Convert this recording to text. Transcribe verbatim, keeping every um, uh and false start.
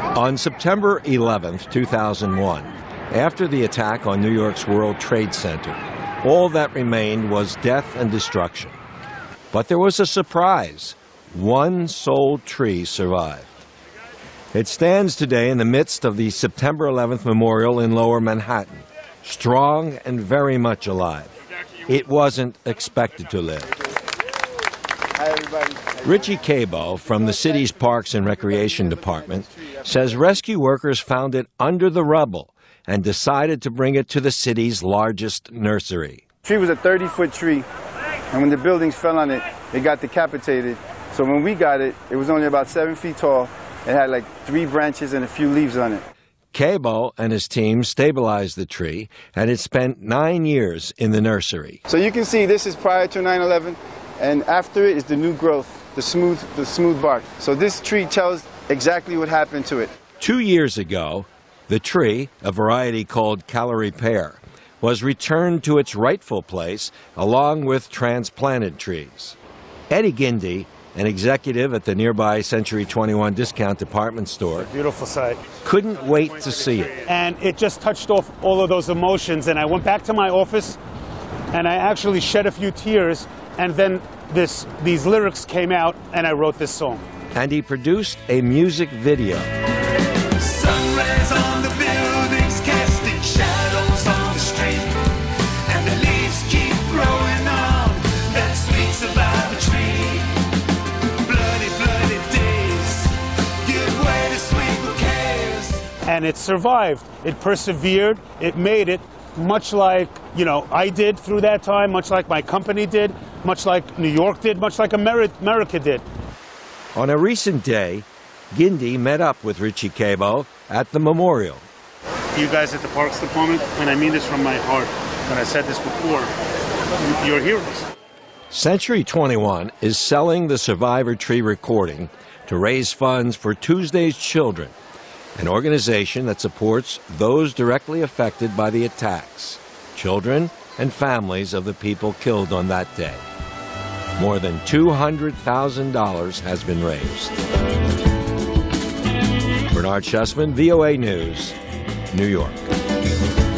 On September eleventh, two thousand one, after the attack on New York's World Trade Center, all that remained was death and destruction. But there was a surprise. One sole tree survived. It stands today in the midst of the September eleventh Memorial in Lower Manhattan, strong and very much alive. It wasn't expected to live. Hi, everybody. Richie Cabo from the city's Parks and Recreation Department says rescue workers found it under the rubble and decided to bring it to the city's largest nursery. The tree was a thirty-foot tree, and when the buildings fell on it, it got decapitated. So when we got it, it was only about seven feet tall. It had like three branches and a few leaves on it. Cabo and his team stabilized the tree, and it spent nine years in the nursery. So you can see this is prior to nine eleven, and after it is the new growth, the smooth, the smooth bark. So this tree tells exactly what happened to it. Two years ago, the tree, a variety called Callery pear, was returned to its rightful place along with transplanted trees. Eddie Gindy, an executive at the nearby Century twenty-one discount department store, beautiful sight, couldn't wait to see it. And it just touched off all of those emotions, and I went back to my office and I actually shed a few tears, and then this these lyrics came out and I wrote this song. And he produced a music video. Sunrays on the buildings casting shadows on the street, and the leaves keep growing on that sweet survivor tree. Bloody, bloody days give way to sweet bouquets. And it survived. It persevered. It made it, much like, you know, I did through that time, much like my company did, much like New York did, much like America did. On a recent day, Gindy met up with Richie Cabo at the memorial. You guys at the Parks Department, and I mean this from my heart, when I said this before, you're heroes. Century twenty-one is selling the Survivor Tree recording to raise funds for Tuesday's Children, an organization that supports those directly affected by the attacks, children and families of the people killed on that day. More than two hundred thousand dollars has been raised. Bernard Schussman, V O A News, New York.